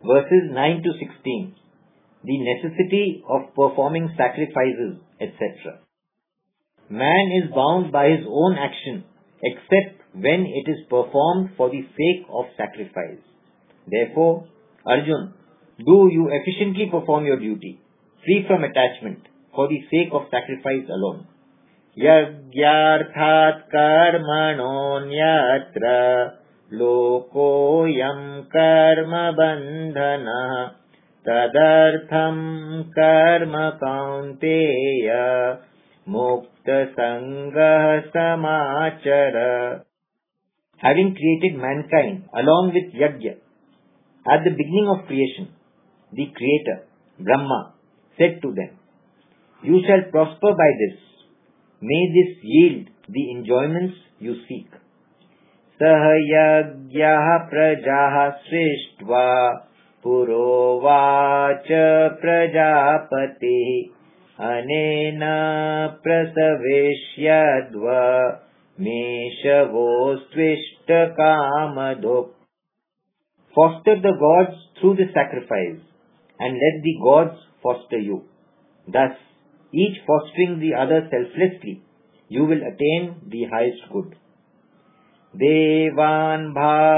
verses 9 to 16, the necessity of performing sacrifices, etc. Man is bound by his own action except when it is performed for the sake of sacrifice. Therefore, Arjun, do you efficiently perform your duty, free from attachment, for the sake of sacrifice alone. Yagyarthat karmanonyatra lokoyam karma bandhana tadartham karma kaunteya mukta sangha samachara. Having created mankind along with Yajna, at the beginning of creation, the Creator, Brahma, said to them, "You shall prosper by this. May this yield the enjoyments you seek." Sahayagyaha prajaha srishtva purovacha prajapati anena prasaveshyadva meshavostvishta kamadok. Foster the gods through the sacrifice, and let the gods foster you. Thus, each fostering the other selflessly, you will attain the highest good. Devan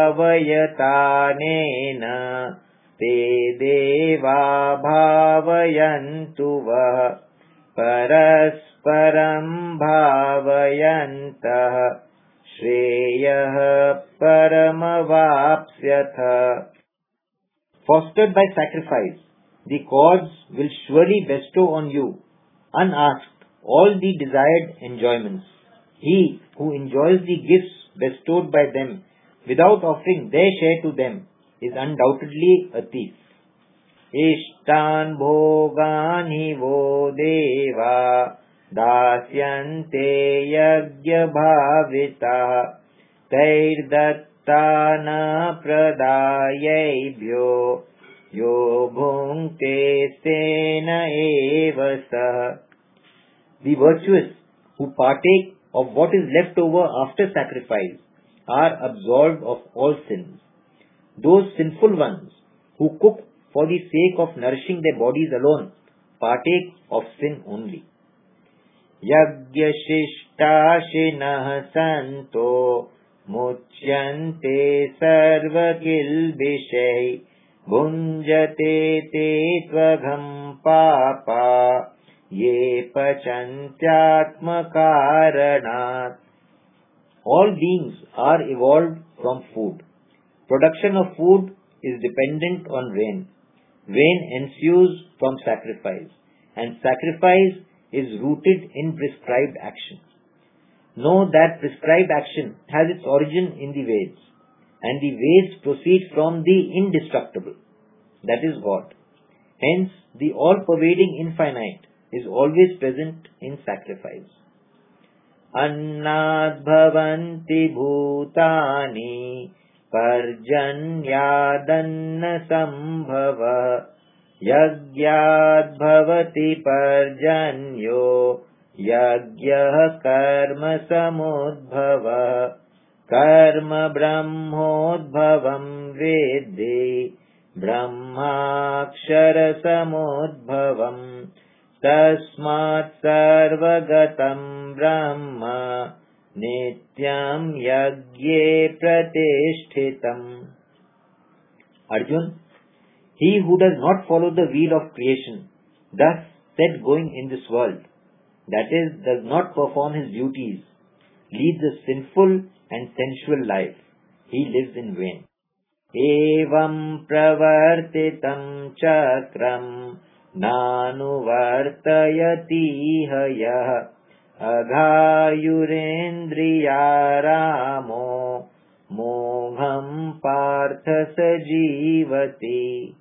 bhavayatanena te deva bhavayantu va parasparam bhavayantah Shreyah paramavapsyatha. Fostered by sacrifice, the gods will surely bestow on you, unasked, all the desired enjoyments. He who enjoys the gifts bestowed by them without offering their share to them is undoubtedly a thief. Ishtan bhogani vo deva dasyante yagya bhavita tairdattana pradayebhyo yo bhungte sena eva sah. The virtuous who partake of what is left over after sacrifice are absolved of all sins. Those sinful ones who cook for the sake of nourishing their bodies alone partake of sin only. Yagyashishtashinah santo muchyante sarvakilbishai bhunjate te tvagham papa ye pachantyatmakaranat. All beings are evolved from food. Production of food is dependent on rain. Rain ensues from sacrifice, and sacrifice is rooted in prescribed action. Know that prescribed action has its origin in the Veds, and the Veds proceed from the indestructible, that is God. Hence, the all-pervading infinite is always present in sacrifice. Annad bhavanti bhutani parjanyadanna sambhava yagyad bhavati parjanyo yagyah karma samudbhava karma brahmodbhavam vedhi brahmakshara samudbhavam tasmat sarvagatam brahma nityam yagye pratishtitam. Arjun, he who does not follow the wheel of creation, thus set going in this world, that is, does not perform his duties, leads a sinful and sensual life. He lives in vain. Evam pravartitam chakram nanuvartayati hayah aghayurendriyaramo moham partha sajivati.